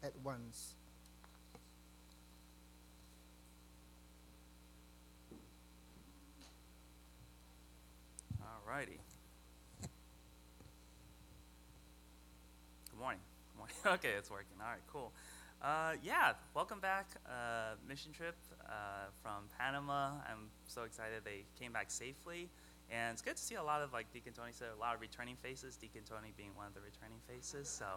at once. All righty. Good morning. Good morning. Okay, it's working. All right, cool. Yeah, welcome back. Mission trip from Panama. I'm so excited they came back safely. And it's good to see a lot of, like Deacon Tony said, a lot of returning faces, Deacon Tony being one of the returning faces. So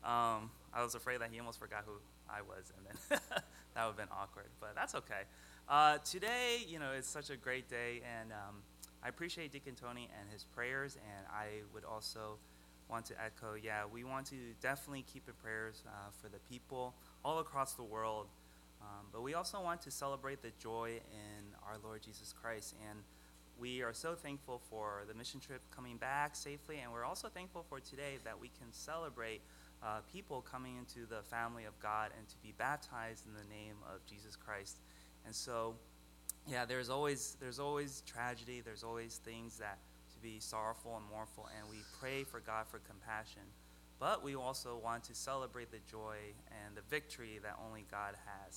I was afraid that he almost forgot who I was, and then that would have been awkward. But that's okay. Today, it's such a great day, and I appreciate Deacon Tony and his prayers, and I would also want to echo, we want to definitely keep in prayers for the people all across the world, but we also want to celebrate the joy in our Lord Jesus Christ, and we are so thankful for the mission trip coming back safely, and we're also thankful for today that we can celebrate people coming into the family of God and to be baptized in the name of Jesus Christ. And so, there's always tragedy. There's always things that to be sorrowful and mournful, and we pray for God for compassion. But we also want to celebrate the joy and the victory that only God has.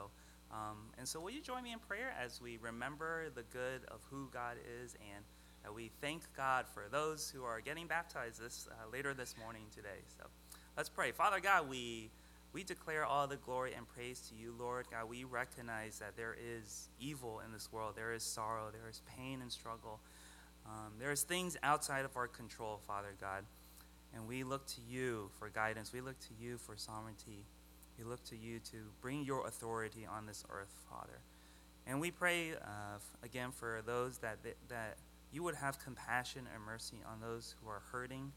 And so will you join me in prayer as we remember the good of who God is, and that we thank God for those who are getting baptized later this morning today. So let's pray. Father God, we declare all the glory and praise to you, Lord. God, we recognize that there is evil in this world. There is sorrow. There is pain and struggle. There is things outside of our control, Father God. And we look to you for guidance. We look to you for sovereignty. We look to you to bring your authority on this earth, Father. And we pray again for those that you would have compassion and mercy on those who are hurting,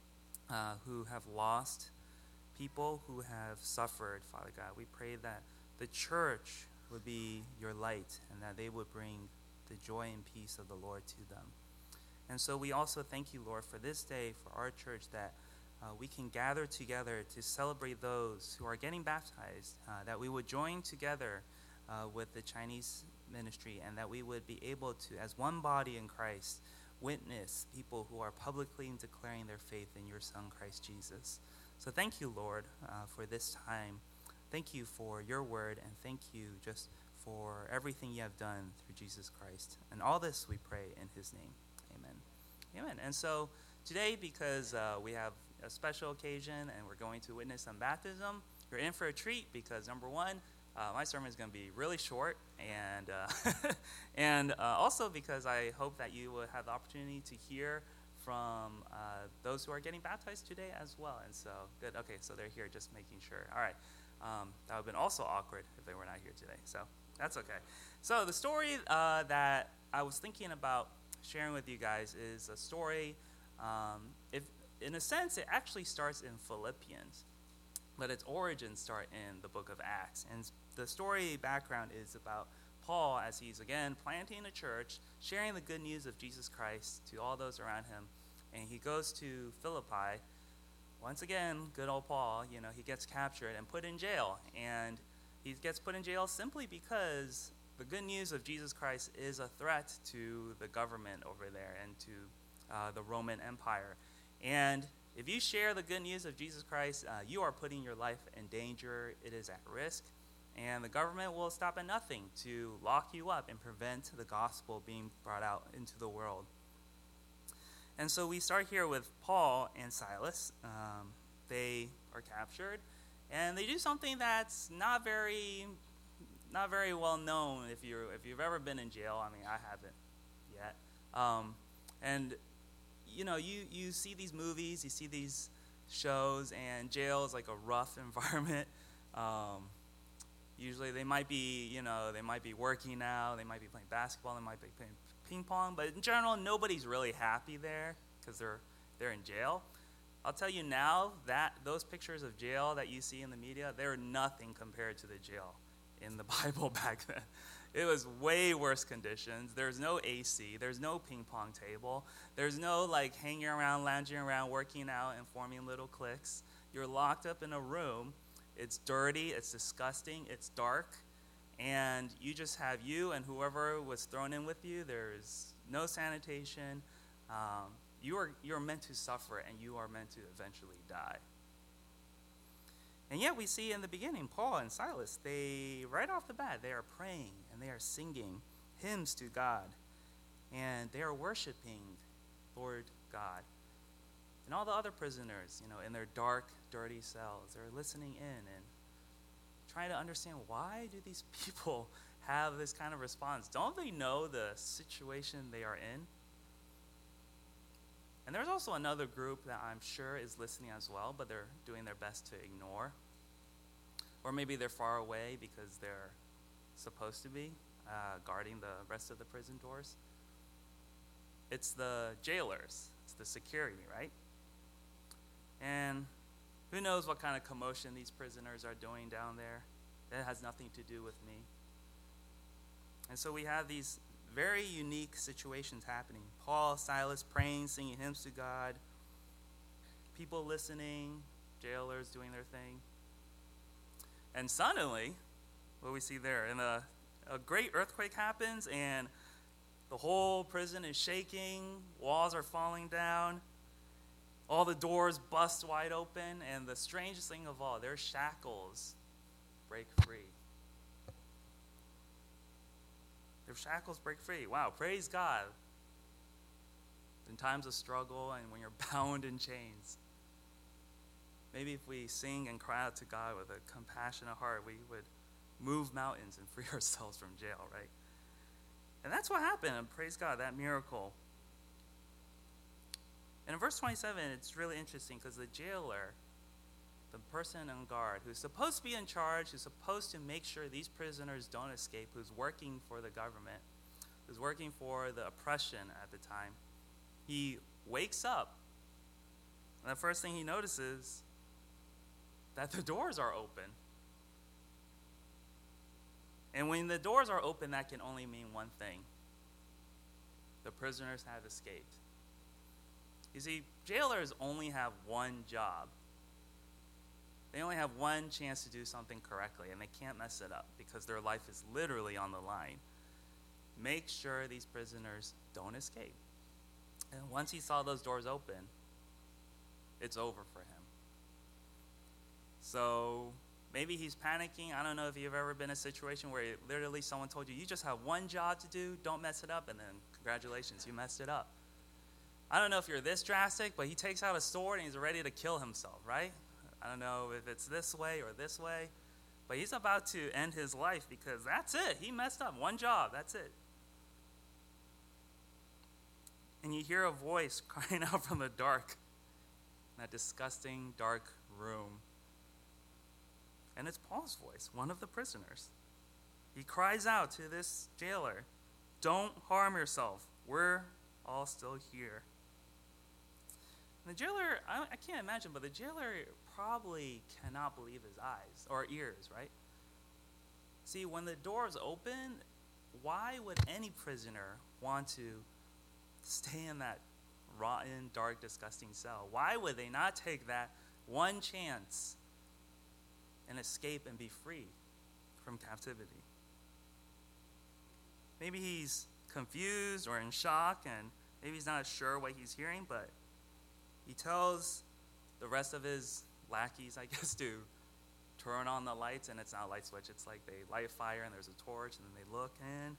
who have lost people, who have suffered, Father God. We pray that the church would be your light and that they would bring the joy and peace of the Lord to them. And so we also thank you, Lord, for this day, for our church, that we can gather together to celebrate those who are getting baptized, that we would join together with the Chinese ministry, and that we would be able to, as one body in Christ, witness people who are publicly declaring their faith in your Son, Christ Jesus. So thank you, Lord, for this time. Thank you for your word, and thank you just for everything you have done through Jesus Christ. And all this we pray in his name. Amen. Amen. And so today, because we have a special occasion and we're going to witness some baptism, you're in for a treat because, number one, my sermon is going to be really short, and and also because I hope that you will have the opportunity to hear from those who are getting baptized today as well. And so, good. Okay, so they're here, just making sure. All right. That would have been also awkward if they were not here today. So that's okay. So the story that I was thinking about sharing with you guys is a story, if in a sense, it actually starts in Philippians, but its origins start in the book of Acts. And the story background is about Paul as he's, again, planting a church, sharing the good news of Jesus Christ to all those around him. And he goes to Philippi. Once again, good old Paul, he gets captured and put in jail. And he gets put in jail simply because the good news of Jesus Christ is a threat to the government over there and to the Roman Empire. And if you share the good news of Jesus Christ, you are putting your life in danger. It is at risk. And the government will stop at nothing to lock you up and prevent the gospel being brought out into the world. And so we start here with Paul and Silas. They are captured, and they do something that's not very well known if you've ever been in jail. I mean, I haven't yet. And you see these movies, you see these shows, and jail is like a rough environment. Usually they might be working out, they might be playing basketball, they might be playing ping pong, but in general, nobody's really happy there because they're in jail. I'll tell you now that those pictures of jail that you see in the media, they're nothing compared to the jail in the Bible back then. It was way worse conditions. There's no AC. There's no ping pong table. There's no hanging around, lounging around, working out, and forming little cliques. You're locked up in a room. It's dirty. It's disgusting. It's dark. And you just have you and whoever was thrown in with you. There's no sanitation. You're meant to suffer, and you are meant to eventually die. And yet we see in the beginning, Paul and Silas, right off the bat, they are praying and they are singing hymns to God. And they are worshiping Lord God. And all the other prisoners, in their dark, dirty cells, they're listening in and trying to understand, why do these people have this kind of response? Don't they know the situation they are in? And there's also another group that I'm sure is listening as well, but they're doing their best to ignore. Or maybe they're far away because they're supposed to be guarding the rest of the prison doors. It's the jailers. It's the security, right? And who knows what kind of commotion these prisoners are doing down there. That has nothing to do with me. And so we have these very unique situations happening. Paul, Silas praying, singing hymns to God. People listening, jailers doing their thing. And suddenly, what we see there, and a great earthquake happens, and the whole prison is shaking, walls are falling down, all the doors bust wide open, and the strangest thing of all, their shackles break free. Their shackles break free. Wow, praise God. In times of struggle and when you're bound in chains, maybe if we sing and cry out to God with a compassionate heart, we would move mountains and free ourselves from jail, right? And that's what happened, and praise God, that miracle. And in verse 27, it's really interesting because the jailer, the person on guard, who's supposed to be in charge, who's supposed to make sure these prisoners don't escape, who's working for the government, who's working for the oppression at the time, he wakes up, and the first thing he notices that the doors are open. And when the doors are open, that can only mean one thing. The prisoners have escaped. You see, jailers only have one job. They only have one chance to do something correctly, and they can't mess it up because their life is literally on the line. Make sure these prisoners don't escape. And once he saw those doors open, it's over for him. So maybe he's panicking. I don't know if you've ever been in a situation where literally someone told you, you just have one job to do, don't mess it up, and then congratulations, you messed it up. I don't know if you're this drastic, but he takes out a sword and he's ready to kill himself, right? I don't know if it's this way or this way, but he's about to end his life because that's it. He messed up. One job, that's it. And you hear a voice crying out from the dark, that disgusting dark room. And it's Paul's voice, one of the prisoners. He cries out to this jailer, "Don't harm yourself. We're all still here." And the jailer, I can't imagine, but the jailer probably cannot believe his eyes or ears, right? See, when the doors open, why would any prisoner want to stay in that rotten, dark, disgusting cell? Why would they not take that one chance and escape and be free from captivity? Maybe he's confused or in shock, and maybe he's not sure what he's hearing, but he tells the rest of his lackeys, I guess, to turn on the lights, and it's not a light switch. It's like they light a fire and there's a torch, and then they look in.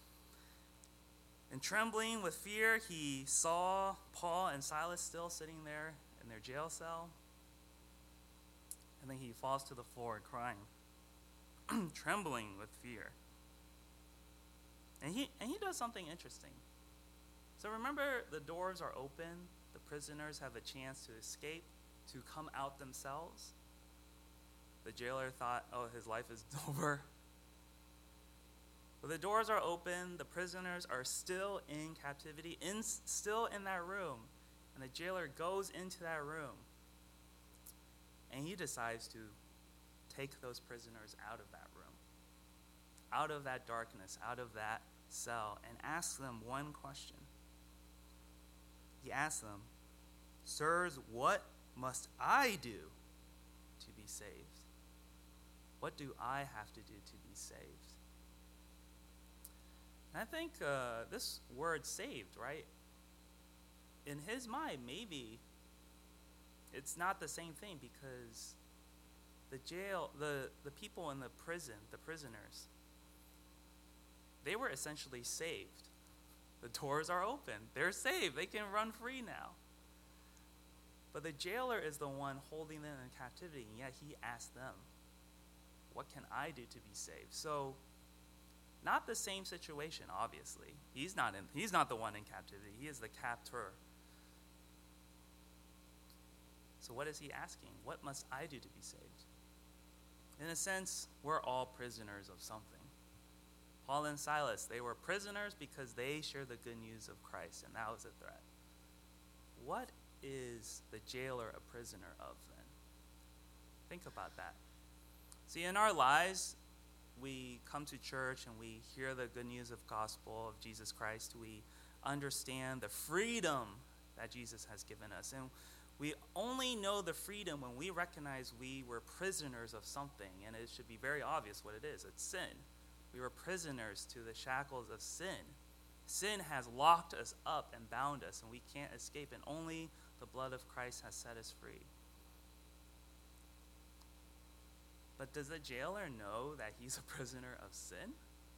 And trembling with fear, he saw Paul and Silas still sitting there in their jail cell. And then he falls to the floor crying, trembling with fear. And he does something interesting. So remember, the doors are open. The prisoners have a chance to escape, to come out themselves. The jailer thought, oh, his life is over. But the doors are open. The prisoners are still in captivity, still in that room. And the jailer goes into that room. And he decides to take those prisoners out of that room, out of that darkness, out of that cell, and ask them one question. He asks them, "Sirs, what must I do to be saved? What do I have to do to be saved?" And I think this word saved, right? In his mind, maybe it's not the same thing, because the people in the prison, the prisoners, they were essentially saved. The doors are open. They're saved. They can run free now. But the jailer is the one holding them in captivity, and yet he asked them, what can I do to be saved? So, not the same situation, obviously. He's not the one in captivity. He is the captor. So what is he asking? What must I do to be saved? In a sense, we're all prisoners of something. Paul and Silas, they were prisoners because they shared the good news of Christ, and that was a threat. What is the jailer a prisoner of then? Think about that. See, in our lives, we come to church and we hear the good news of gospel of Jesus Christ. We understand the freedom that Jesus has given us. And we only know the freedom when we recognize we were prisoners of something. And it should be very obvious what it is. It's sin. We were prisoners to the shackles of sin. Sin has locked us up and bound us, and we can't escape. And only the blood of Christ has set us free. But does the jailer know that he's a prisoner of sin?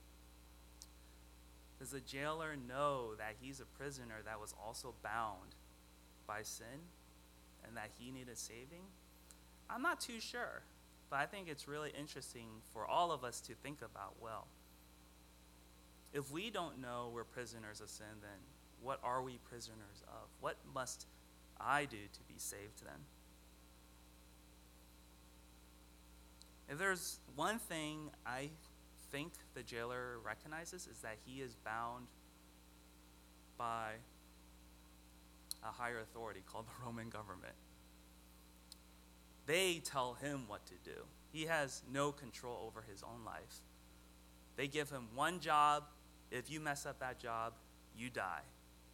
Does the jailer know that he's a prisoner that was also bound by sin and that he needed saving? I'm not too sure, but I think it's really interesting for all of us to think about, well, if we don't know we're prisoners of sin, then what are we prisoners of? What must I do to be saved then? If there's one thing I think the jailer recognizes is that he is bound by a higher authority called the Roman government. They tell him what to do. He has no control over his own life. They give him one job. If you mess up that job, you die.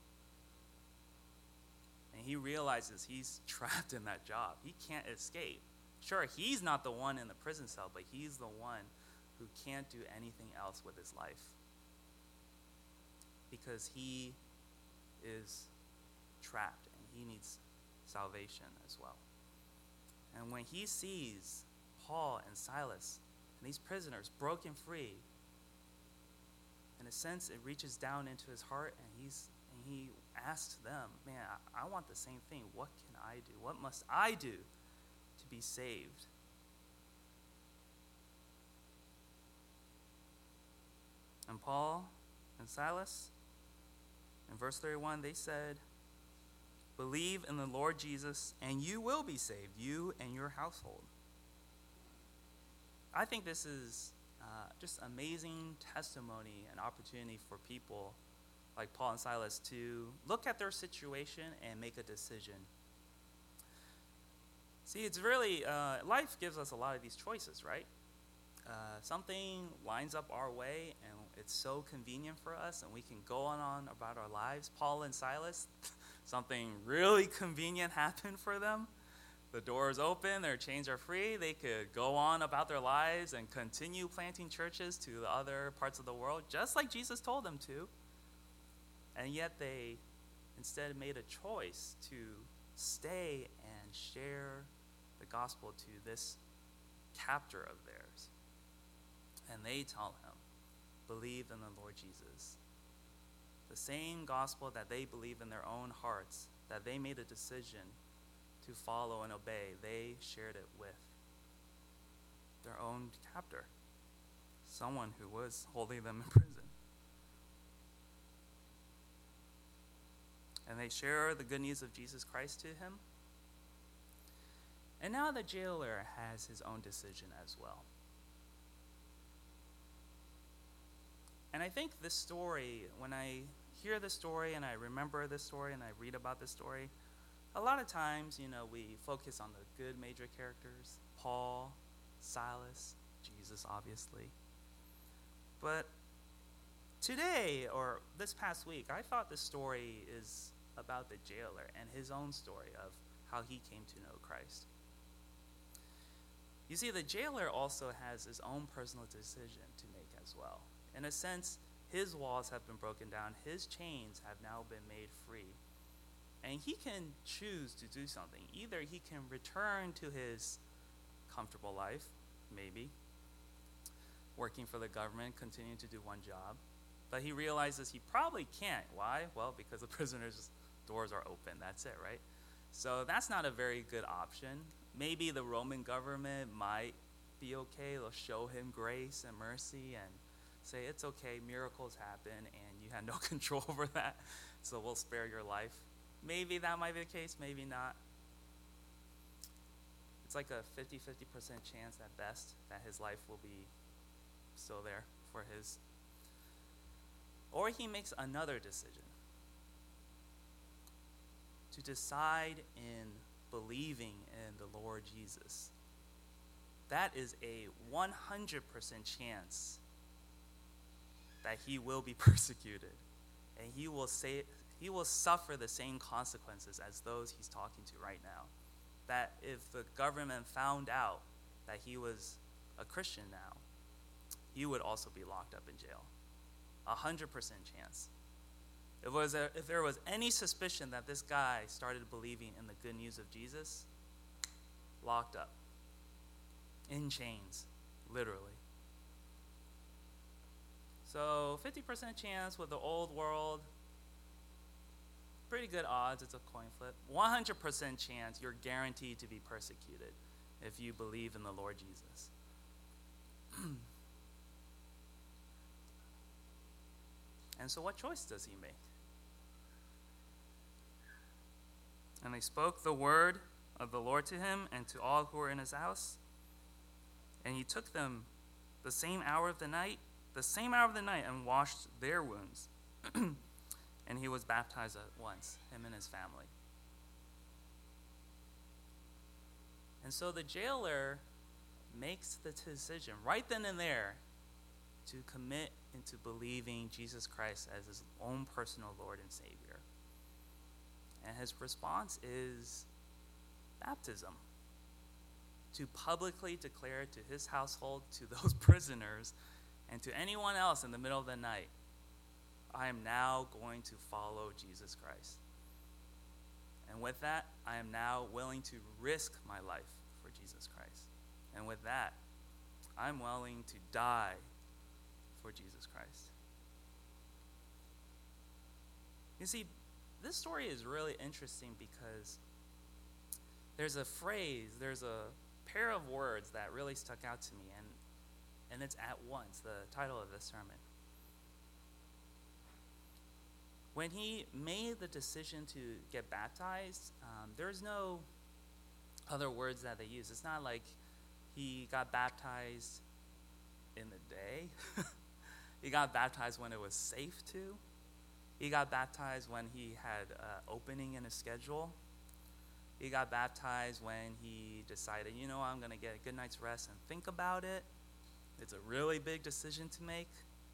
And he realizes he's trapped in that job. He can't escape. Sure, he's not the one in the prison cell, but he's the one who can't do anything else with his life because he is trapped and he needs salvation as well. And when he sees Paul and Silas and these prisoners broken free, in a sense, it reaches down into his heart, and he asks them, man, I want the same thing. What can I do? What must I do to be saved? And Paul and Silas, in verse 31, they said, believe in the Lord Jesus, and you will be saved, you and your household. I think this is just amazing testimony and opportunity for people like Paul and Silas to look at their situation and make a decision. See, it's really, life gives us a lot of these choices, right? Something lines up our way, and it's so convenient for us, and we can go on about our lives. Paul and Silas, something really convenient happened for them. The doors open, their chains are free. They could go on about their lives and continue planting churches to the other parts of the world, just like Jesus told them to. And yet they instead made a choice to stay and share the gospel to this captor of theirs. And they tell him, believe in the Lord Jesus. The same gospel that they believe in their own hearts, that they made a decision to follow and obey, they shared it with their own captor, someone who was holding them in prison. And they share the good news of Jesus Christ to him. And now the jailer has his own decision as well. And I think this story, when I hear this story and I remember this story and I read about this story, a lot of times, we focus on the good major characters, Paul, Silas, Jesus, obviously. But today, or this past week, I thought this story is about the jailer and his own story of how he came to know Christ. You see, the jailer also has his own personal decision to make as well. In a sense, his walls have been broken down. His chains have now been made free. And he can choose to do something. Either he can return to his comfortable life, maybe. Working for the government, continuing to do one job. But he realizes he probably can't. Why? Well, because the prisoners' doors are open. That's it, right? So that's not a very good option. Maybe the Roman government might be okay. They'll show him grace and mercy and say, it's okay, miracles happen, and you had no control over that, so we'll spare your life. Maybe that might be the case, maybe not. It's like a 50% chance at best that his life will be still there for his. Or he makes another decision to decide in believing in the Lord Jesus. That is a 100% chance that he will be persecuted, and he will suffer the same consequences as those he's talking to right now. That if the government found out that he was a Christian now, he would also be locked up in jail. 100% chance. If there was any suspicion that this guy started believing in the good news of Jesus, locked up, in chains, literally. So 50% chance with the old world, pretty good odds, it's a coin flip. 100% chance you're guaranteed to be persecuted if you believe in the Lord Jesus. And so what choice does he make? And they spoke the word of the Lord to him and to all who were in his house. And he took them the same hour of the night, and washed their wounds. And he was baptized at once, him and his family. And so the jailer makes the decision right then and there to commit into believing Jesus Christ as his own personal Lord and Savior. And his response is baptism. To publicly declare to his household, to those prisoners, and to anyone else in the middle of the night, I am now going to follow Jesus Christ. And with that, I am now willing to risk my life for Jesus Christ. And with that, I'm willing to die for Jesus Christ. You see, this story is really interesting because there's a phrase, there's a pair of words that really stuck out to me, and it's at once, the title of this sermon. When he made the decision to get baptized, there's no other words that they use. It's not like he got baptized in the day. He got baptized when it was safe to. He got baptized when he had opening in his schedule. He got baptized when he decided, I'm going to get a good night's rest and think about it. It's a really big decision to make.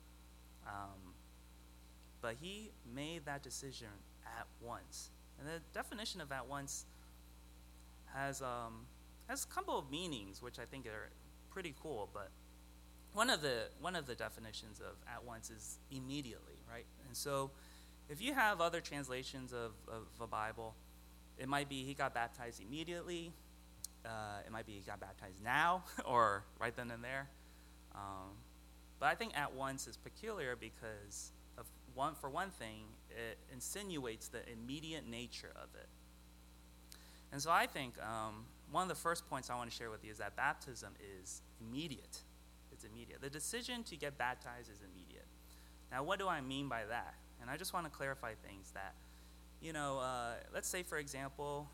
But he made that decision at once. And the definition of at once has a couple of meanings, which I think are pretty cool. But one of the definitions of at once is immediately, right? And so if you have other translations of a Bible, it might be he got baptized immediately. It might be he got baptized now or right then and there. But I think at once is peculiar because for one thing, it insinuates the immediate nature of it. And so I think one of the first points I want to share with you is that baptism is immediate. It's immediate. The decision to get baptized is immediate. Now, what do I mean by that? And I just want to clarify things that, let's say, for example,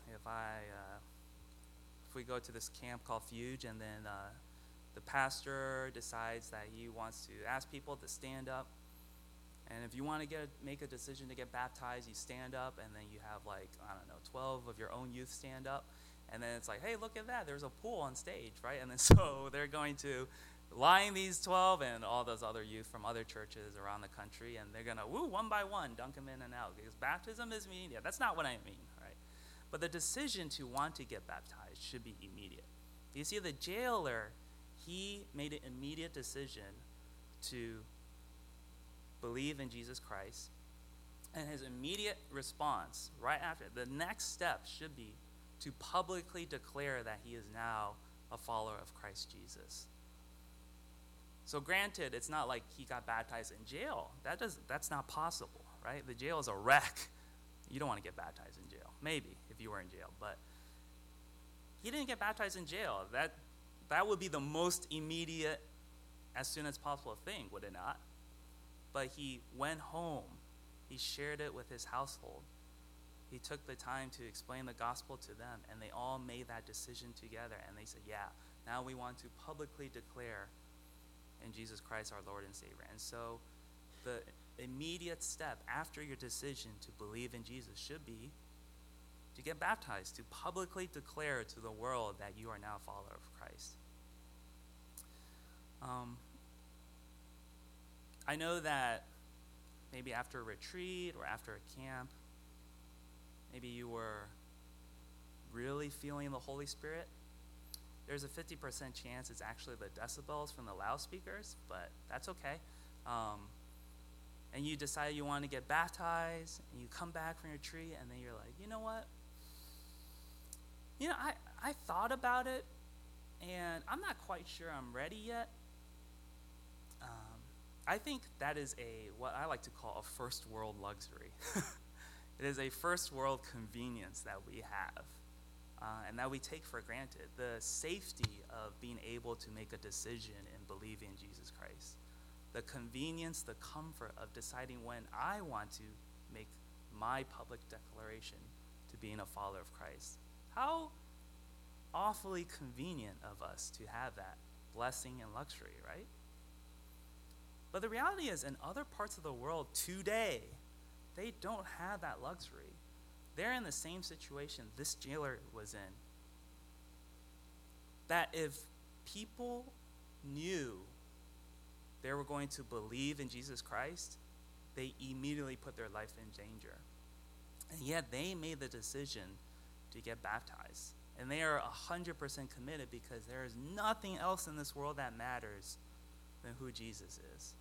if we go to this camp called Fuge, and then the pastor decides that he wants to ask people to stand up. And if you want to make a decision to get baptized, you stand up, and then you have 12 of your own youth stand up. And then it's like, hey, look at that. There's a pool on stage, right? And then so they're going to line these 12 and all those other youth from other churches around the country, and they're going to, one by one, dunk them in and out. Because baptism is immediate. That's not what I mean, right? But the decision to want to get baptized should be immediate. You see, the jailer, he made an immediate decision to believe in Jesus Christ, and his immediate response right after, the next step should be to publicly declare that he is now a follower of Christ Jesus. So granted, it's not like he got baptized in jail. That's not possible, right? The jail is a wreck. You don't want to get baptized in jail. Maybe, if you were in jail. But he didn't get baptized in jail. That would be the most immediate, as soon as possible thing, would it not? But he went home. He shared it with his household. He took the time to explain the gospel to them, and they all made that decision together. And they said, yeah, now we want to publicly declare in Jesus Christ our Lord and Savior. And so the immediate step after your decision to believe in Jesus should be to get baptized, to publicly declare to the world that you are now a follower of Christ. I know that maybe after a retreat or after a camp, maybe you were really feeling the Holy Spirit. There's a 50% chance it's actually the decibels from the loudspeakers, but that's okay. And you decide you want to get baptized, and you come back from your retreat, and then you're like, you know what? I thought about it, and I'm not quite sure I'm ready yet. I think that is what I like to call a first world luxury. It is a first world convenience that we have, and that we take for granted. The safety of being able to make a decision and believing in Jesus Christ. The convenience, the comfort of deciding when I want to make my public declaration to being a follower of Christ. How awfully convenient of us to have that blessing and luxury, right? But the reality is, in other parts of the world today, they don't have that luxury. They're in the same situation this jailer was in. That if people knew they were going to believe in Jesus Christ, they immediately put their life in danger. And yet they made the decision to get baptized. And they are 100% committed because there is nothing else in this world that matters than who Jesus is.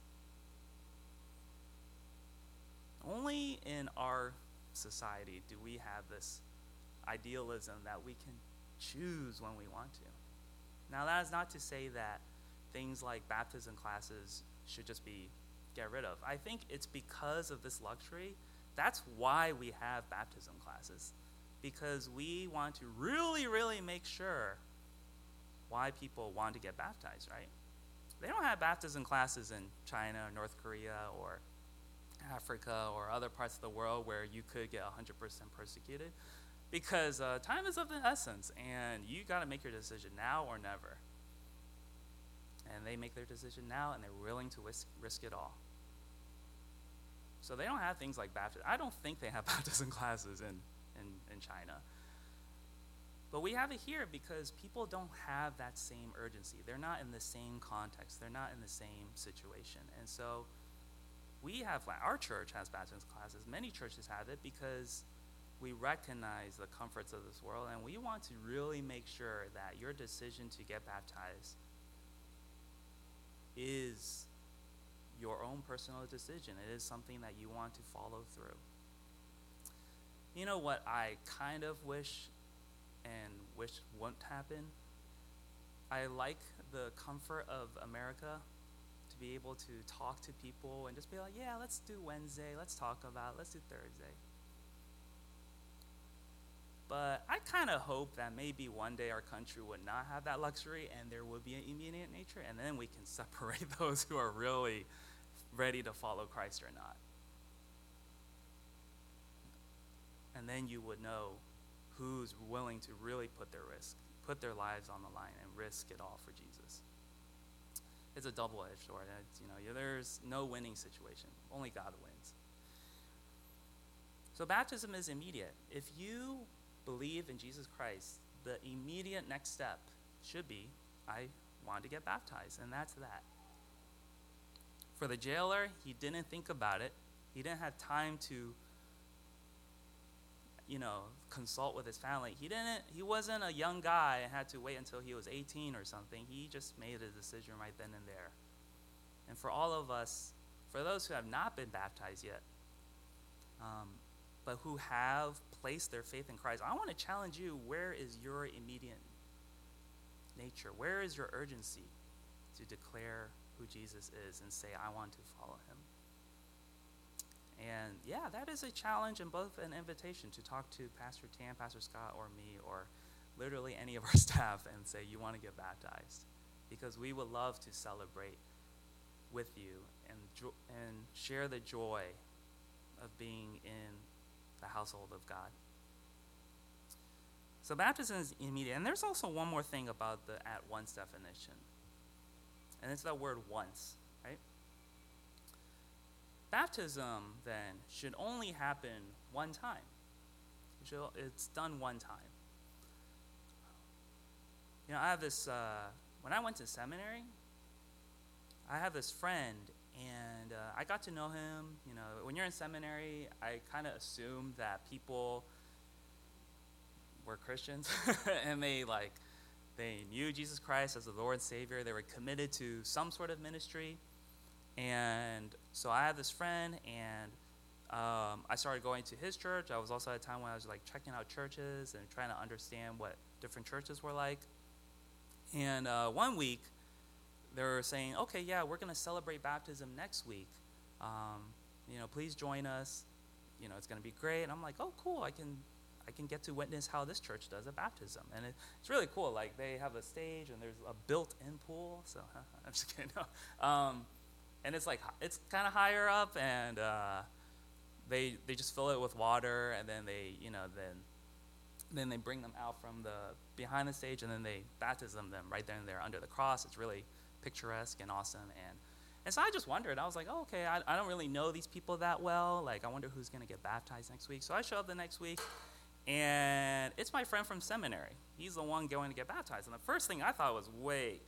Only in our society do we have this idealism that we can choose when we want to. Now, that is not to say that things like baptism classes should just be get rid of. I think it's because of this luxury. That's why we have baptism classes, because we want to really, really make sure why people want to get baptized, right? They don't have baptism classes in China or North Korea or Africa or other parts of the world where you could get 100% persecuted, because time is of the essence, and you got to make your decision now or never. And they make their decision now, and they're willing to risk it all. So they don't have things like baptism. I don't think they have baptism classes in China. But we have it here because people don't have that same urgency. They're not in the same context. They're not in the same situation. And so our church has baptism classes. Many churches have it because we recognize the comforts of this world, and we want to really make sure that your decision to get baptized is your own personal decision. It is something that you want to follow through. You know what I kind of wish wouldn't happen? I like the comfort of America, to be able to talk to people and just be like, yeah, let's do Wednesday, let's do Thursday. But I kind of hope that maybe one day our country would not have that luxury, and there would be an immediate nature, and then we can separate those who are really ready to follow Christ or not. And then you would know who's willing to really put their lives on the line and risk it all for Jesus. It's a double-edged sword. There's no winning situation. Only God wins. So baptism is immediate. If you believe in Jesus Christ, the immediate next step should be, I want to get baptized, and that's that. For the jailer, he didn't think about it. He didn't have time to consult with his family. He wasn't a young guy and had to wait until he was 18 or something. He just made a decision right then and there. And for all of us, for those who have not been baptized yet, but who have placed their faith in Christ, I want to challenge you, where is your immediate nature? Where is your urgency to declare who Jesus is and say, I want to follow him? And yeah, that is a challenge and both an invitation to talk to Pastor Tan, Pastor Scott, or me, or literally any of our staff and say, you want to get baptized? Because we would love to celebrate with you and share the joy of being in the household of God. So baptism is immediate. And there's also one more thing about the at once definition. And it's that word once, right? Baptism, then, should only happen one time. It's done one time. You know, I have this, when I went to seminary, I have this friend, and I got to know him. You know, when you're in seminary, I kind of assumed that people were Christians, and they knew Jesus Christ as the Lord and Savior. They were committed to some sort of ministry. And so I had this friend, and I started going to his church. I was also at a time when I was like checking out churches and trying to understand what different churches were like. And one week, they were saying, okay, yeah, we're going to celebrate baptism next week. You know, please join us. You know, it's going to be great. And I'm like, oh, cool. I can get to witness how this church does a baptism. And it's really cool. Like, they have a stage, and there's a built-in pool. So I'm just kidding. And it's like, it's kind of higher up, and they just fill it with water, and then then they bring them out from the behind the stage, and then they baptism them right there under the cross. It's really picturesque and awesome. And so I just wondered. I was like, oh, okay, I don't really know these people that well. Like, I wonder who's going to get baptized next week. So I show up the next week, and it's my friend from seminary. He's the one going to get baptized. And the first thing I thought was, wait,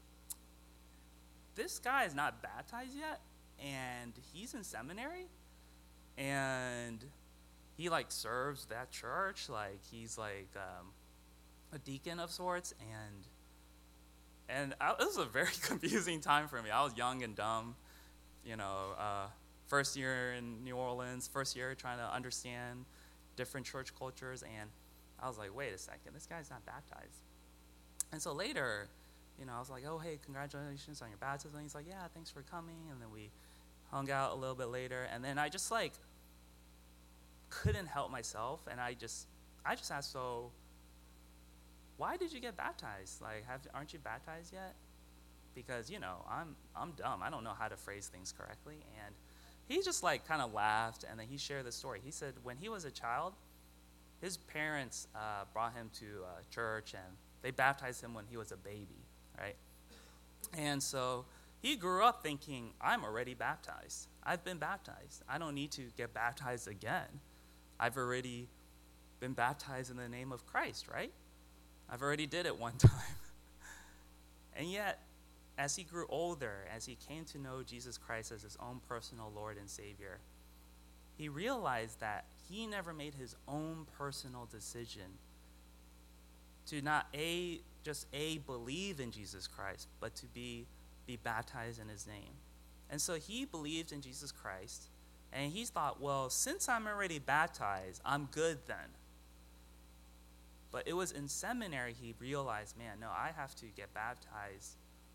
this guy is not baptized yet, and he's in seminary, and he like serves that church, like he's like a deacon of sorts, and it was a very confusing time for me. I was young and dumb, you know, first year in New Orleans, first year trying to understand different church cultures, and I was like, wait a second, this guy's not baptized. And so later, you know, I was like, oh, hey, congratulations on your baptism. And he's like, yeah, thanks for coming. And then we hung out a little bit later. And then I just, like, couldn't help myself. And I just asked, so why did you get baptized? Like, aren't you baptized yet? Because, you know, I'm dumb. I don't know how to phrase things correctly. And he just, like, kind of laughed. And then he shared the story. He said when he was a child, his parents brought him to church, and they baptized him when he was a baby. Right? And so he grew up thinking, I'm already baptized. I've been baptized. I don't need to get baptized again. I've already been baptized in the name of Christ, right? I've already did it one time. And yet, as he grew older, as he came to know Jesus Christ as his own personal Lord and Savior, he realized that he never made his own personal decision to not just believe in Jesus Christ, but to be baptized in his name. And so he believed in Jesus Christ, and he thought, well, since I'm already baptized, I'm good then. But it was in seminary he realized, man, no, I have to get baptized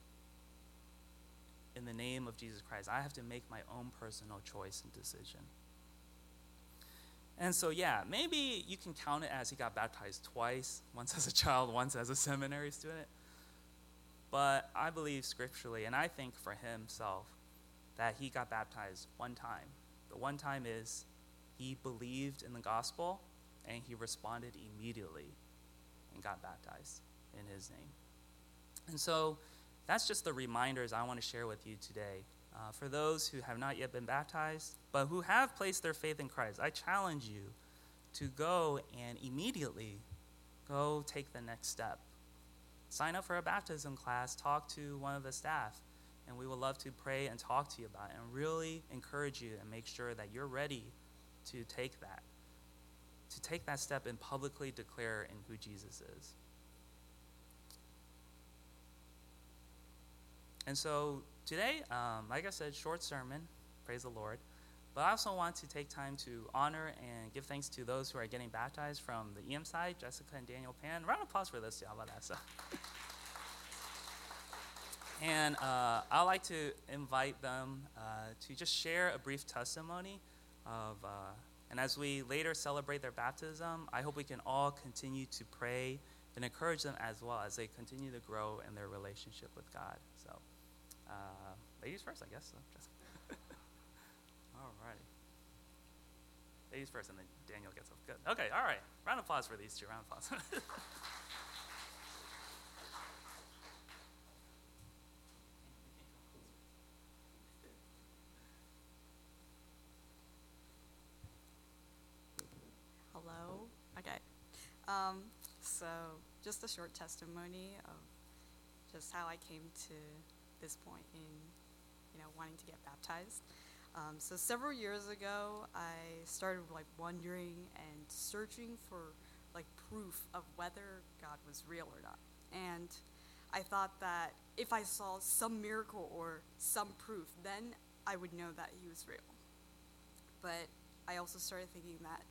in the name of Jesus Christ. I have to make my own personal choice and decision. And so, yeah, maybe you can count it as he got baptized twice, once as a child, once as a seminary student. But I believe scripturally, and I think for himself, that he got baptized one time. The one time is he believed in the gospel, and he responded immediately and got baptized in his name. And so that's just the reminders I want to share with you today. For those who have not yet been baptized, but who have placed their faith in Christ, I challenge you to go and immediately go take the next step. Sign up for a baptism class, talk to one of the staff, and we would love to pray and talk to you about it and really encourage you and make sure that you're ready to take that step and publicly declare in who Jesus is. And so today, like I said, short sermon, praise the Lord. But I also want to take time to honor and give thanks to those who are getting baptized from the EM side, Jessica and Daniel Pan. Round of applause for this, y'all, about that stuff. And I'd like to invite them to just share a brief testimony of, and as we later celebrate their baptism, I hope we can all continue to pray and encourage them as well as they continue to grow in their relationship with God. So, ladies first, I guess. So. All righty. Ladies first, and then Daniel gets up. Good. Okay, all right. Round of applause for these two. Round of applause. Hello. Okay. So just a short testimony of just how I came to this point in, wanting to get baptized. So several years ago, I started wondering and searching for proof of whether God was real or not. And I thought that if I saw some miracle or some proof, then I would know that he was real. But I also started thinking that,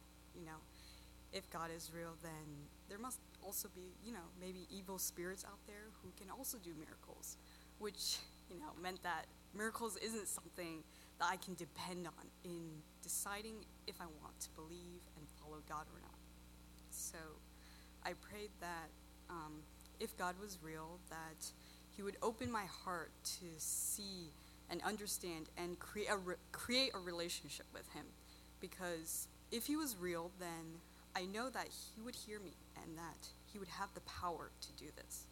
if God is real, then there must also be, maybe evil spirits out there who can also do miracles, which, meant that miracles isn't something that I can depend on in deciding if I want to believe and follow God or not. So I prayed that if God was real, that he would open my heart to see and understand and create a relationship with him. Because if he was real, then I know that he would hear me and that he would have the power to do this.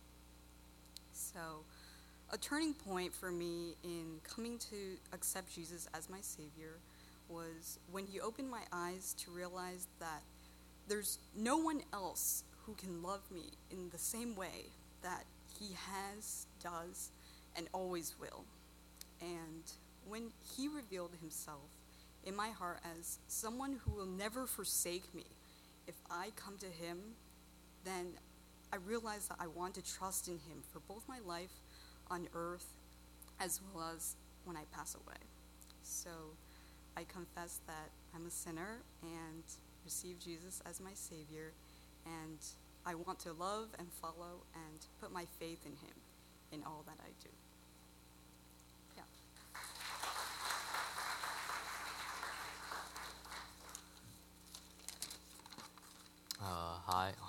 So a turning point for me in coming to accept Jesus as my Savior was when he opened my eyes to realize that there's no one else who can love me in the same way that he has, does, and always will. And when he revealed himself in my heart as someone who will never forsake me, if I come to him, then I realize that I want to trust in him for both my life on earth as well as when I pass away. So I confess that I'm a sinner and receive Jesus as my Savior, and I want to love and follow and put my faith in him in all that I do. Yeah. Hi.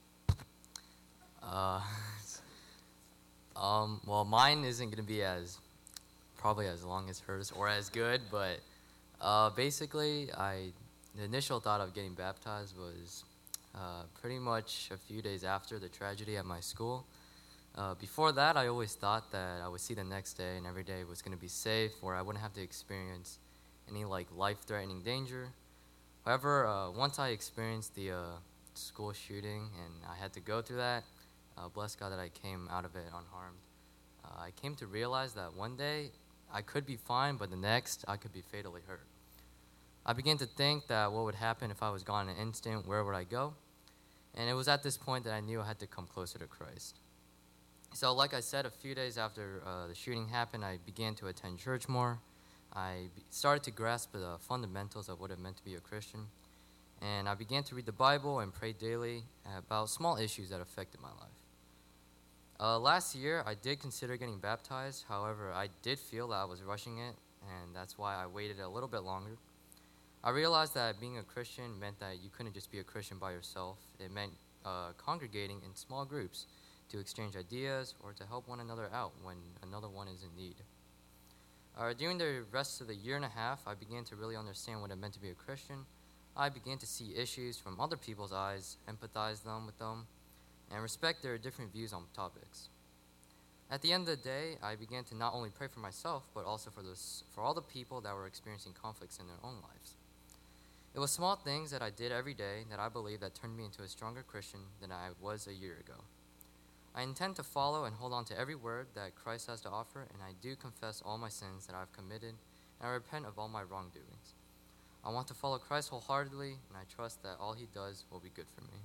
Well, mine isn't going to be probably as long as hers or as good, but basically, the initial thought of getting baptized was pretty much a few days after the tragedy at my school. Before that, I always thought that I would see the next day and every day was going to be safe, or I wouldn't have to experience any life-threatening danger. However, once I experienced the school shooting and I had to go through that, bless God that I came out of it unharmed. I came to realize that one day I could be fine, but the next I could be fatally hurt. I began to think that what would happen if I was gone in an instant, where would I go? And it was at this point that I knew I had to come closer to Christ. So like I said, a few days after the shooting happened, I began to attend church more. I started to grasp the fundamentals of what it meant to be a Christian. And I began to read the Bible and pray daily about small issues that affected my life. Last year, I did consider getting baptized. However, I did feel that I was rushing it, and that's why I waited a little bit longer. I realized that being a Christian meant that you couldn't just be a Christian by yourself. It meant congregating in small groups to exchange ideas or to help one another out when another one is in need. During the rest of the year and a half, I began to really understand what it meant to be a Christian. I began to see issues from other people's eyes, empathize with them, and respect their different views on topics. At the end of the day, I began to not only pray for myself, but also for all the people that were experiencing conflicts in their own lives. It was small things that I did every day that I believe that turned me into a stronger Christian than I was a year ago. I intend to follow and hold on to every word that Christ has to offer, and I do confess all my sins that I've committed, and I repent of all my wrongdoings. I want to follow Christ wholeheartedly, and I trust that all he does will be good for me.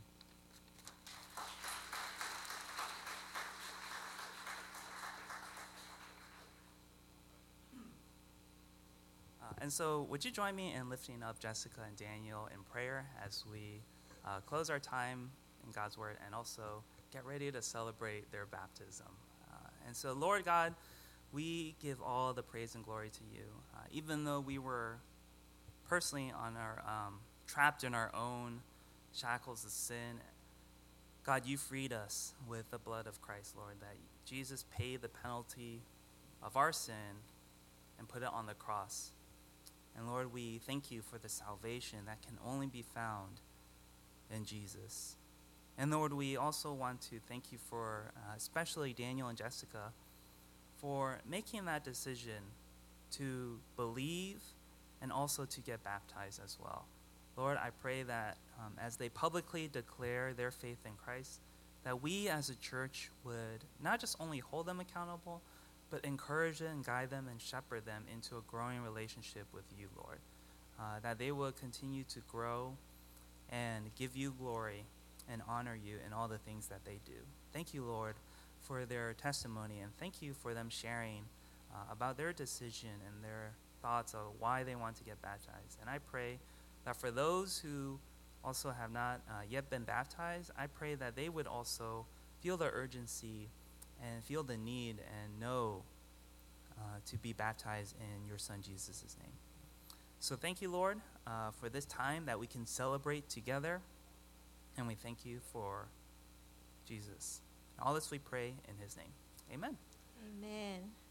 And so would you join me in lifting up Jessica and Daniel in prayer as we close our time in God's Word and also get ready to celebrate their baptism. And so, Lord God, we give all the praise and glory to you. Even though we were personally on our trapped in our own shackles of sin, God, you freed us with the blood of Christ, Lord, that Jesus paid the penalty of our sin and put it on the cross. And Lord, we thank you for the salvation that can only be found in Jesus. And Lord, we also want to thank you for especially Daniel and Jessica for making that decision to believe and also to get baptized as well. Lord, I pray that as they publicly declare their faith in Christ, that we as a church would not just only hold them accountable, but encourage them and guide them and shepherd them into a growing relationship with you, Lord. That they will continue to grow and give you glory and honor you in all the things that they do. Thank you, Lord, for their testimony, and thank you for them sharing about their decision and their thoughts of why they want to get baptized. And I pray that for those who also have not yet been baptized, I pray that they would also feel the urgency and feel the need and know to be baptized in your Son Jesus' name. So thank you, Lord, for this time that we can celebrate together, and we thank you for Jesus. All this we pray in his name. Amen. Amen.